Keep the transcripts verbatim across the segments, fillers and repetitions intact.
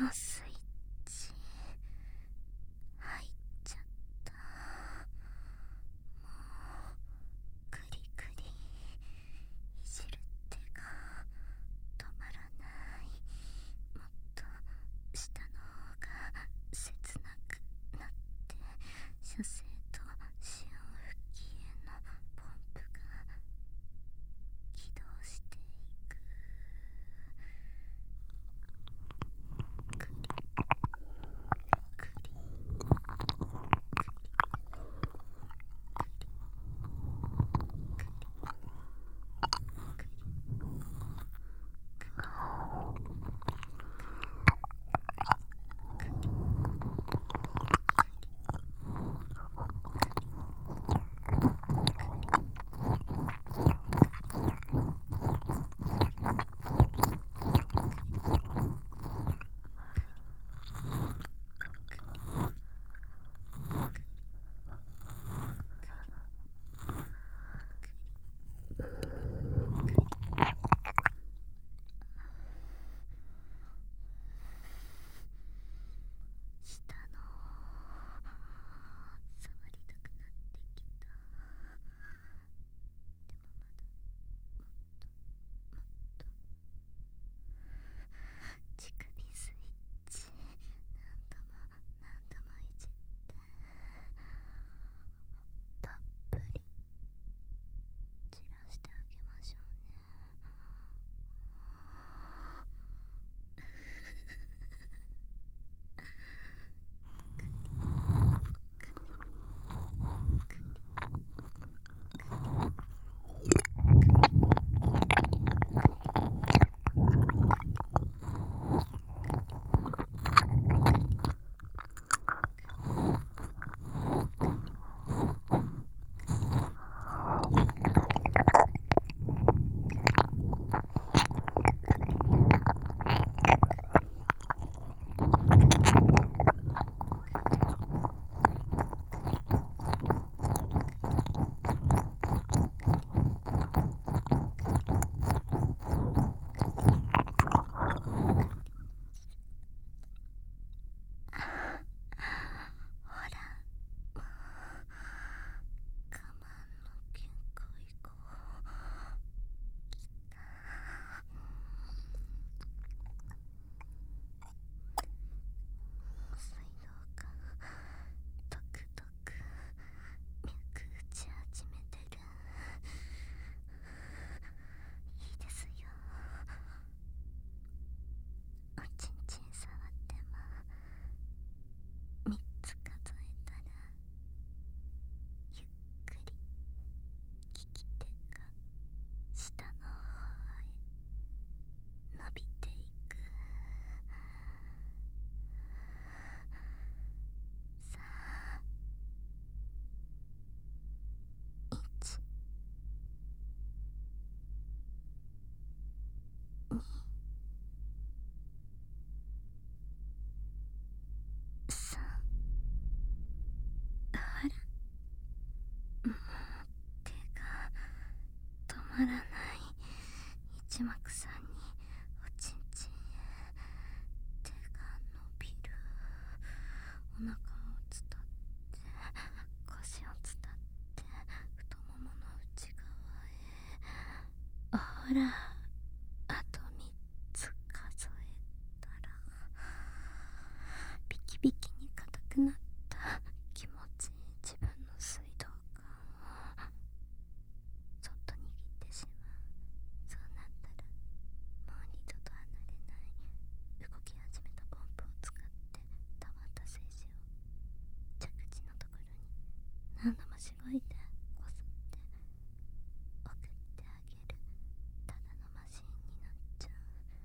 のスイッチ入っちゃった。もうクリクリいじる手が止まらない。もっと下の方が切なくなって、射精と潮吹きへのポンプが起動していく。クリクリ下の触りたくなってきた。乳首スイッチ何度も何度もいじってたっぷり散らしてあげましょうね。ほら、我慢の限界が来た。水道がトクトク脈打ち始めてる。いいですよ。おちんちん触ってもみっつ数えたらゆっくり利き手が下の方へ伸びていく。さあ、いち、に、さん。ほら、もう手が止まらない。一目散におちんちんへ手が伸びる。お腹を伝って腰を伝って太ももの内側へ。ほら、あとみっつ数えたらビキビキに硬くなった気持ちいい自分の水道管をそっと握ってしまう。そうなったらもう二度と離れない動き始めたポンプを使って溜まった精子を着地のところに何度もしごいてこすって送ってあげる。ただのマシンになっちゃう。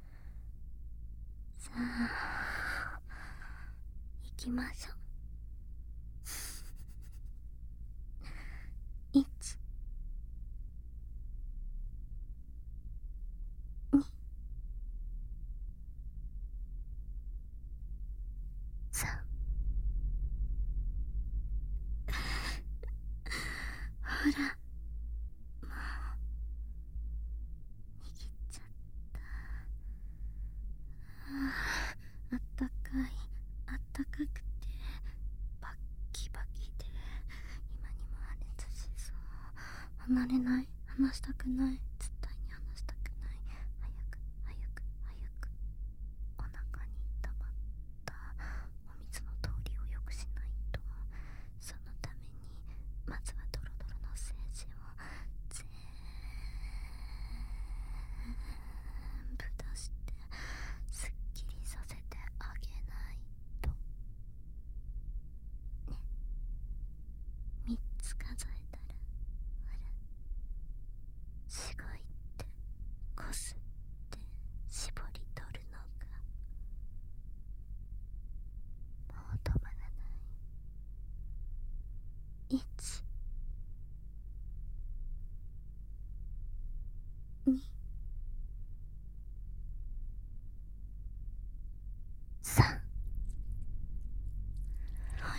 さあ、行きましょう。いち、に、さん。ほら、もう握っちゃった。ああ、あったか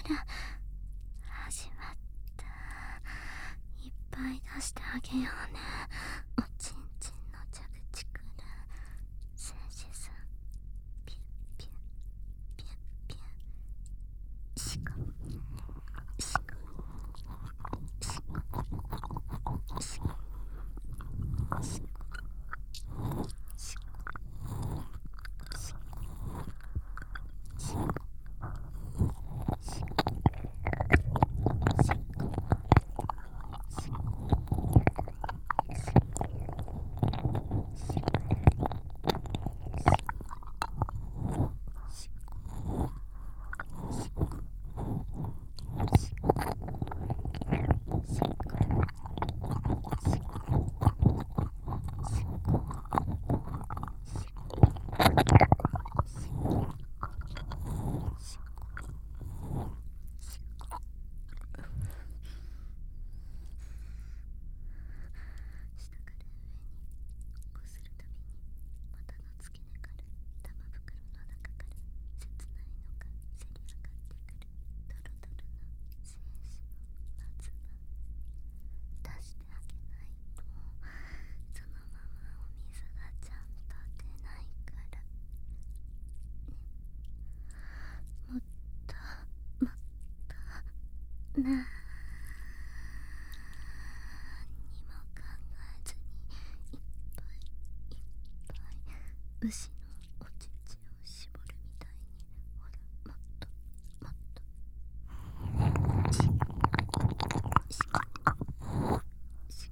る。始まった。いっぱい出してあげようね。おちんちんの蛇口くる。せいじさんピュッピュッピュッピュッしこしこしこしこしこしこなーにも考えずにいっぱいいっぱい牛のお乳を絞るみたいに、ほらもっともっとしししし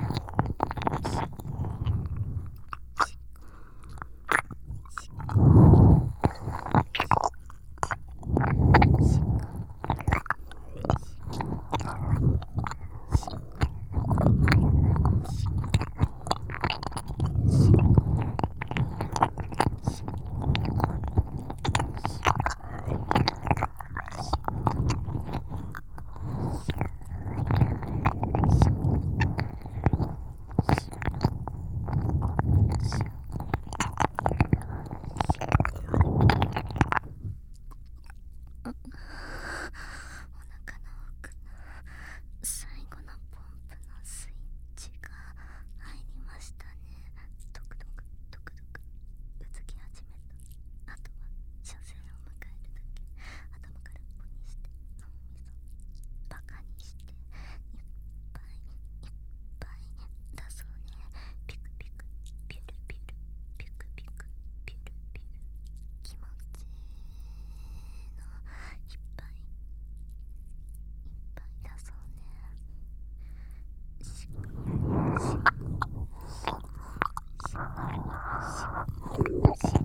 最後のポンプのスイッチが入りましたね。ドクドクドクドクうつき始めた。あとは初戦を迎えるだけ。頭空っぽにして脳みそバカにしていっぱいいっぱい出そうね。ピクピクピュルピュルピクピクピュルピュル気持ちいいのいっぱいいっぱい出そうね。しこしこしこしこしこしこ